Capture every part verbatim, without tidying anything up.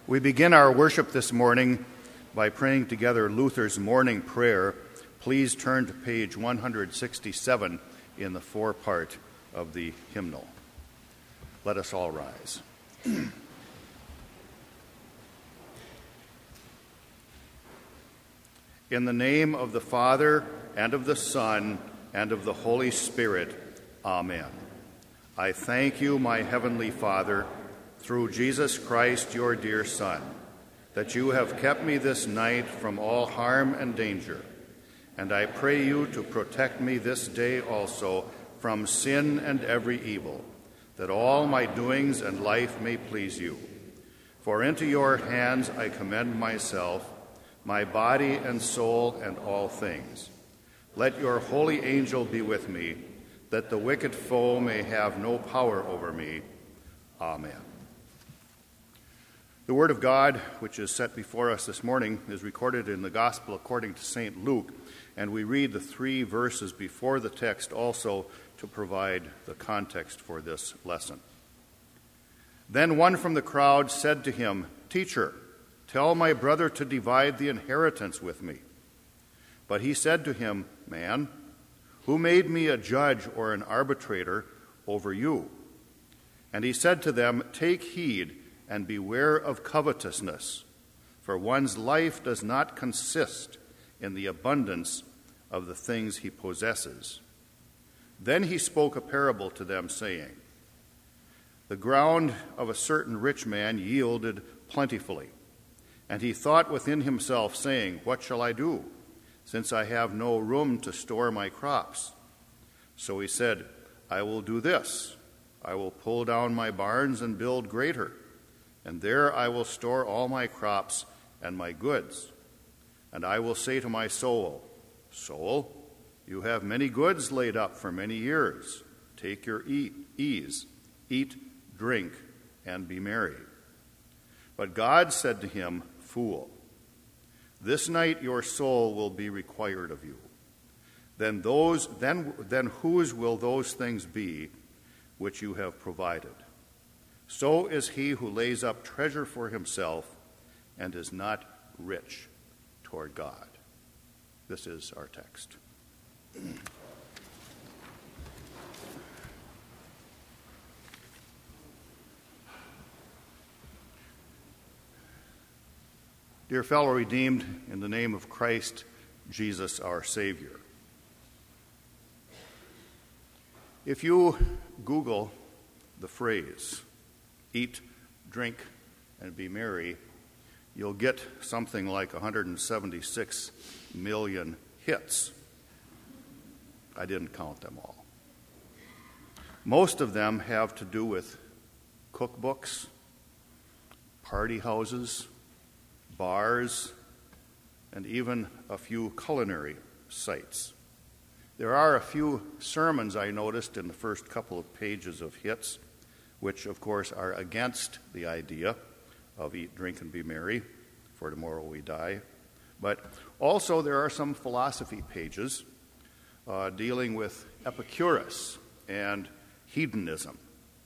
We begin our worship this morning by praying together Luther's morning prayer. Please turn to page one hundred sixty-seven in the forepart of the hymnal. Let us all rise. In the name of the Father, and of the Son, and of the Holy Spirit, Amen. I thank you, my heavenly Father, through Jesus Christ, your dear Son, that you have kept me this night from all harm and danger. And I pray you to protect me this day also from sin and every evil, that all my doings and life may please you. For into your hands I commend myself, my body and soul and all things. Let your holy angel be with me, that the wicked foe may have no power over me. Amen. The Word of God, which is set before us this morning, is recorded in the Gospel according to Saint Luke, and we read the three verses before the text also to provide the context for this lesson. Then one from the crowd said to him, "Teacher, tell my brother to divide the inheritance with me." But he said to him, "Man, who made me a judge or an arbitrator over you?" And he said to them, "Take heed and beware of covetousness, for one's life does not consist in the abundance of the things he possesses." Then he spoke a parable to them, saying, "The ground of a certain rich man yielded plentifully, and he thought within himself, saying, 'What shall I do, since I have no room to store my crops?' So he said, 'I will do this. I will pull down my barns and build greater, and there I will store all my crops and my goods. And I will say to my soul, Soul, you have many goods laid up for many years. Take your e- ease, eat, drink, and be merry.' But God said to him, 'Fool, this night your soul will be required of you. Then those then then whose will those things be which you have provided? So is he who lays up treasure for himself and is not rich toward God." This is our text. Dear fellow redeemed, in the name of Christ Jesus our Savior, if you Google the phrase, "eat, drink, and be merry," you'll get something like one hundred seventy-six million hits. I didn't count them all. Most of them have to do with cookbooks, party houses, bars, and even a few culinary sites. There are a few sermons I noticed in the first couple of pages of hits, which, of course, are against the idea of eat, drink, and be merry, for tomorrow we die. But also there are some philosophy pages uh, dealing with Epicurus and hedonism.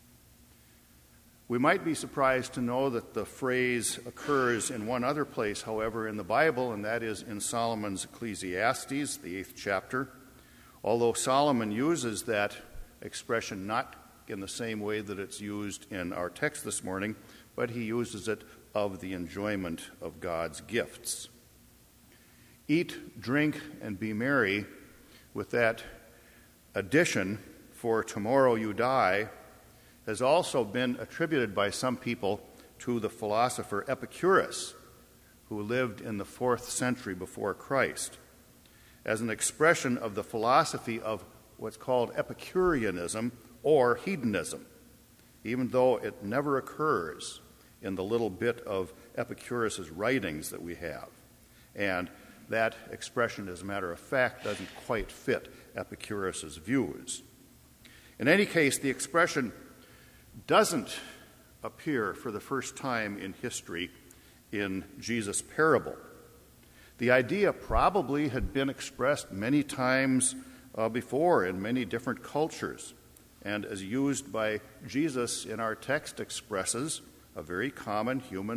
We might be surprised to know that the phrase occurs in one other place, however, in the Bible, and that is in Solomon's Ecclesiastes, the eighth chapter, although Solomon uses that expression not in the same way that it's used in our text this morning, but he uses it of the enjoyment of God's gifts. Eat, drink, and be merry, with that addition, "for tomorrow you die," has also been attributed by some people to the philosopher Epicurus, who lived in the fourth century before Christ, as an expression of the philosophy of what's called Epicureanism or hedonism, even though it never occurs in the little bit of Epicurus's writings that we have. And that expression, as a matter of fact, doesn't quite fit Epicurus's views. In any case, the expression doesn't appear for the first time in history in Jesus' parable. The idea probably had been expressed many times uh, before in many different cultures, and as used by Jesus in our text expresses a very common human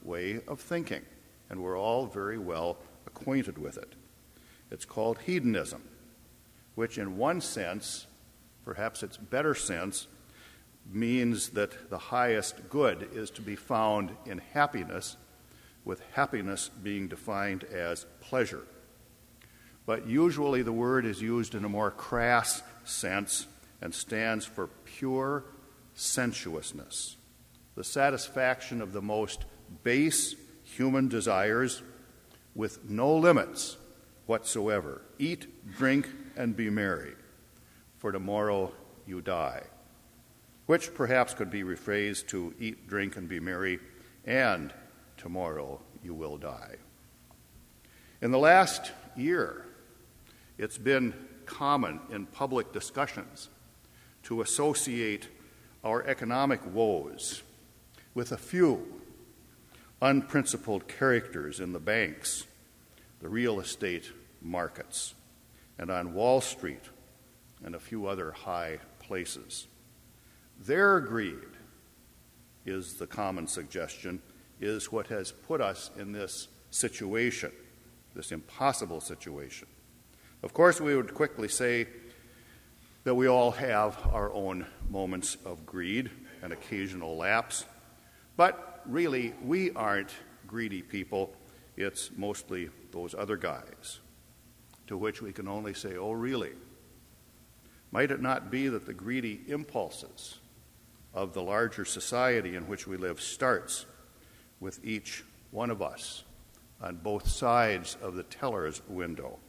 way of thinking, and we're all very well acquainted with it. It's called hedonism, which in one sense, perhaps its better sense, means that the highest good is to be found in happiness, with happiness being defined as pleasure. But usually the word is used in a more crass sense and stands for pure sensuousness, the satisfaction of the most base human desires with no limits whatsoever. Eat, drink, and be merry, for tomorrow you die, which perhaps could be rephrased to eat, drink, and be merry, and tomorrow you will die. In the last year, it's been common in public discussions to associate our economic woes with a few unprincipled characters in the banks, the real estate markets, and on Wall Street, and a few other high places. Their greed, is the common suggestion, is what has put us in this situation, this impossible situation. Of course, we would quickly say that we all have our own moments of greed and occasional lapse, but really, we aren't greedy people. It's mostly those other guys, to which we can only say, oh, really? Might it not be that the greedy impulses of the larger society in which we live starts with each one of us on both sides of the teller's window?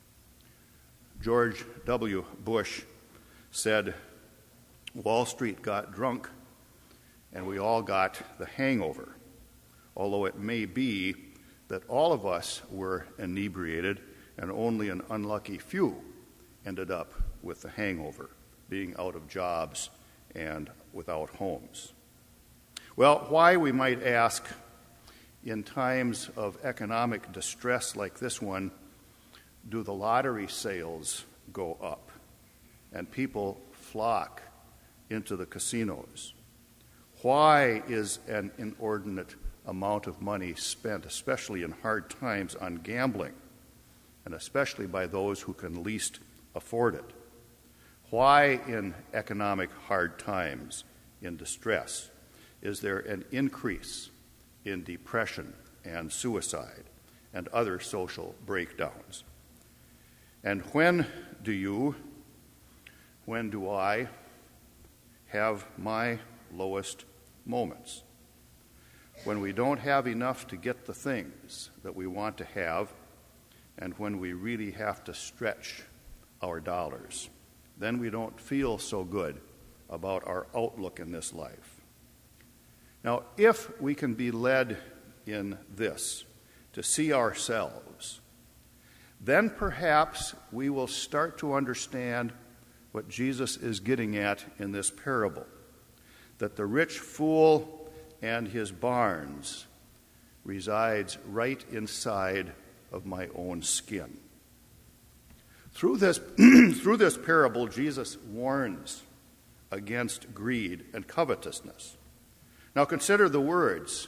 George W. Bush said, Wall Street got drunk and we all got the hangover, although it may be that all of us were inebriated and only an unlucky few ended up with the hangover, being out of jobs and without homes. Well, why, we might ask, in times of economic distress like this one, do the lottery sales go up and people flock into the casinos? Why is an inordinate amount of money spent, especially in hard times, on gambling, and especially by those who can least afford it? Why, in economic hard times, in distress, is there an increase in depression and suicide and other social breakdowns? And when do you, when do I have my lowest moments? When we don't have enough to get the things that we want to have, and when we really have to stretch our dollars. Then we don't feel so good about our outlook in this life. Now, if we can be led in this to see ourselves, then perhaps we will start to understand what Jesus is getting at in this parable, that the rich fool and his barns resides right inside of my own skin. Through this, through this parable, Jesus warns against greed and covetousness. Now consider the words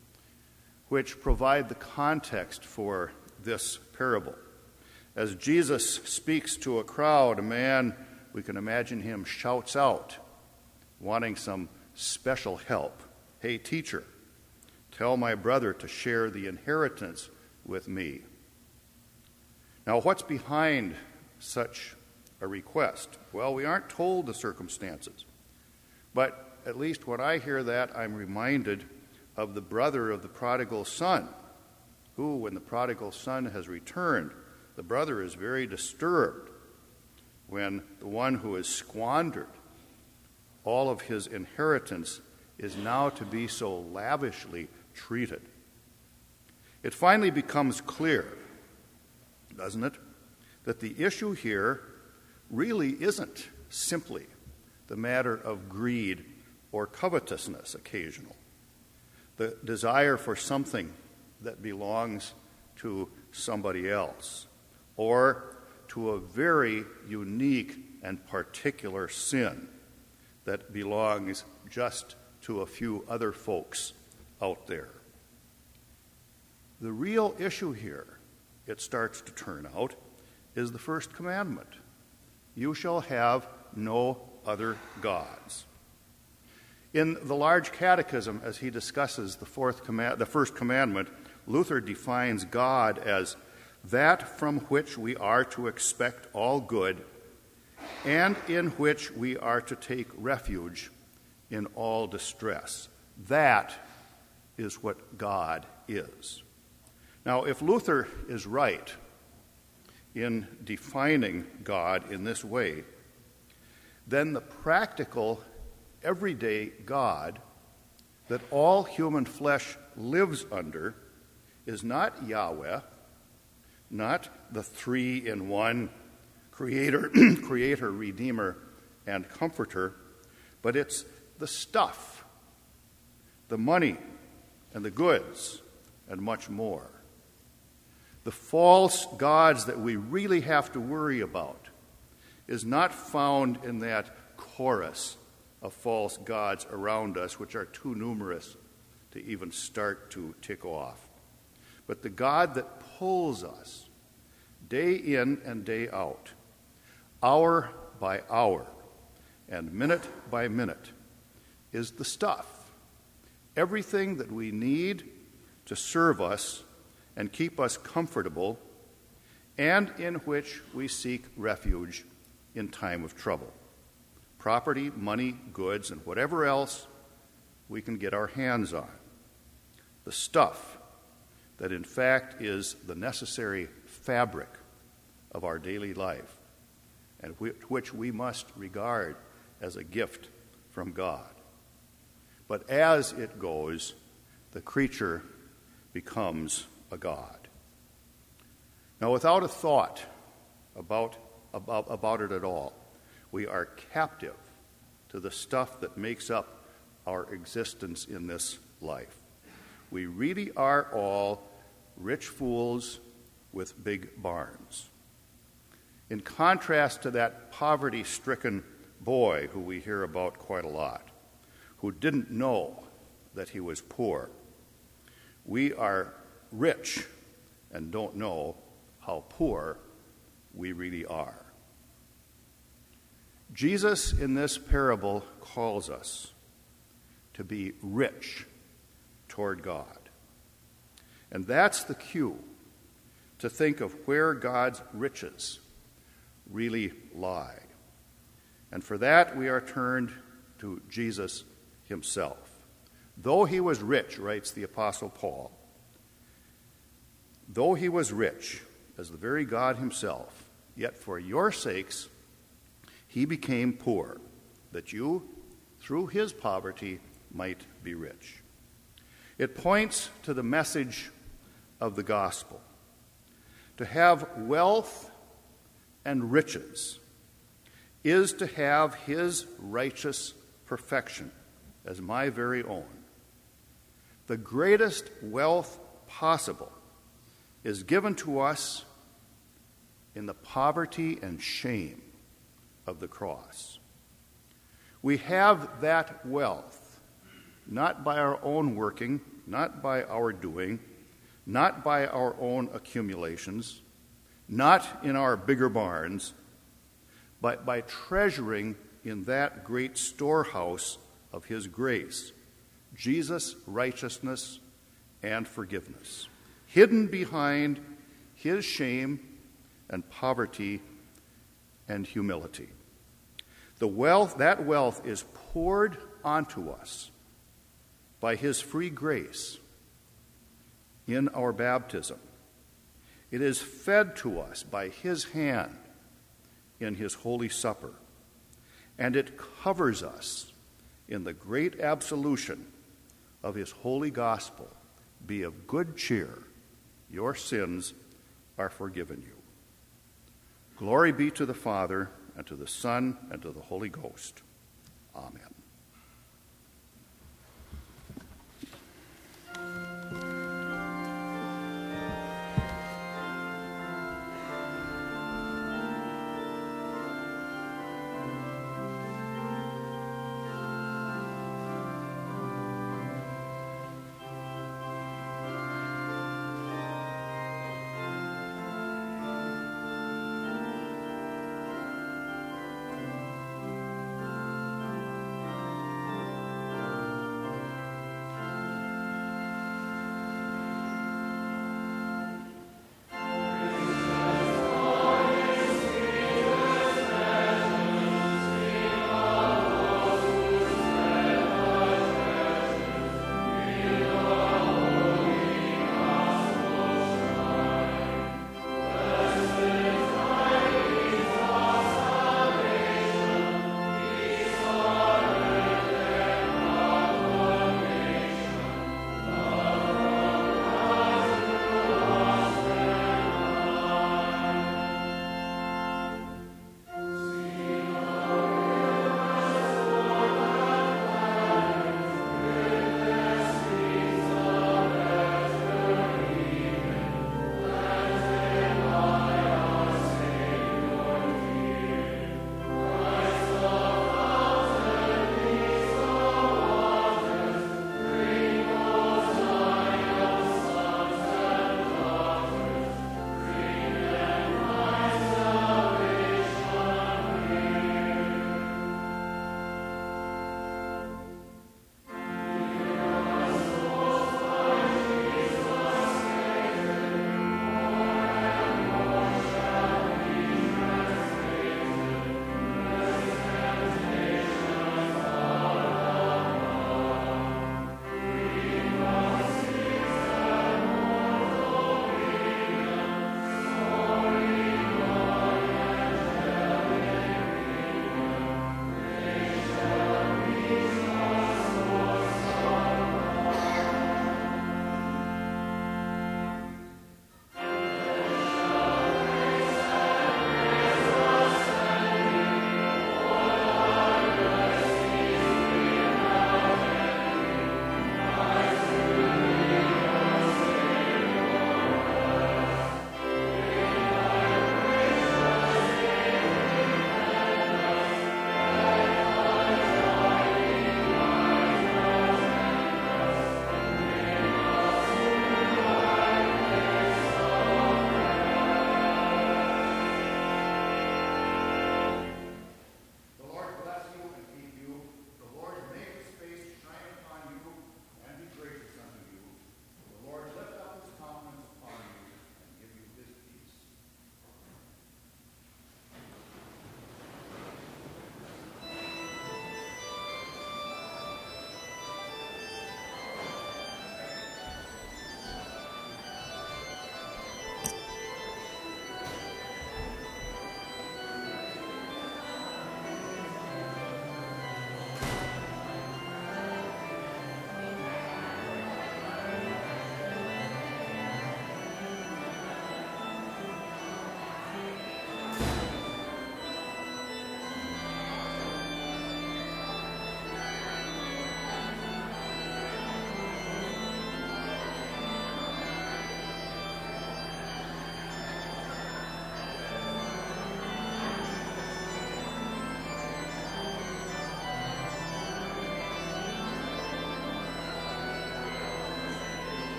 which provide the context for this parable. As Jesus speaks to a crowd, a man, we can imagine him, shouts out, wanting some special help. Hey, teacher, tell my brother to share the inheritance with me. Now, what's behind such a request? Well, we aren't told the circumstances, but at least when I hear that, I'm reminded of the brother of the prodigal son, who, when the prodigal son has returned, the brother is very disturbed when the one who has squandered all of his inheritance is now to be so lavishly treated. It finally becomes clear, doesn't it, that the issue here really isn't simply the matter of greed or covetousness occasional, the desire for something that belongs to somebody else, or to a very unique and particular sin that belongs just to a few other folks out there. The real issue here, it starts to turn out, is the first commandment. You shall have no other gods. In the Large Catechism, as he discusses the fourth command, the first commandment, Luther defines God as that from which we are to expect all good and in which we are to take refuge in all distress. That is what God is. Now, if Luther is right in defining God in this way, then the practical, everyday God that all human flesh lives under is not Yahweh, not the three-in-one creator, creator, redeemer, and comforter, but it's the stuff, the money, and the goods, and much more. The false gods that we really have to worry about is not found in that chorus of false gods around us, which are too numerous to even start to tick off. But the God that pulls us day in and day out, hour by hour, and minute by minute, is the stuff, everything that we need to serve us and keep us comfortable, and in which we seek refuge in time of trouble. Property, money, goods, and whatever else we can get our hands on. The stuff that in fact is the necessary fabric of our daily life, and which we must regard as a gift from God. But as it goes, the creature becomes a god. Now, without a thought about, about, about it at all, we are captive to the stuff that makes up our existence in this life. We really are all rich fools with big barns. In contrast to that poverty-stricken boy who we hear about quite a lot, who didn't know that he was poor, we are rich and don't know how poor we really are. Jesus in this parable calls us to be rich toward God. And that's the cue to think of where God's riches really lie. And for that we are turned to Jesus himself. Though he was rich, writes the Apostle Paul, though he was rich as the very God himself, yet for your sakes he became poor, that you, through his poverty, might be rich. It points to the message of the gospel. To have wealth and riches is to have his righteous perfection as my very own. The greatest wealth possible is given to us in the poverty and shame of the cross. We have that wealth not by our own working, not by our doing, not by our own accumulations, not in our bigger barns, but by treasuring in that great storehouse of his grace, Jesus' righteousness and forgiveness, hidden behind his shame and poverty and humility. The wealth, that wealth is poured onto us by his free grace in our baptism. It is fed to us by his hand in his Holy Supper, and it covers us in the great absolution of his holy gospel. Be of good cheer, your sins are forgiven you. Glory be to the Father, and to the Son, and to the Holy Ghost,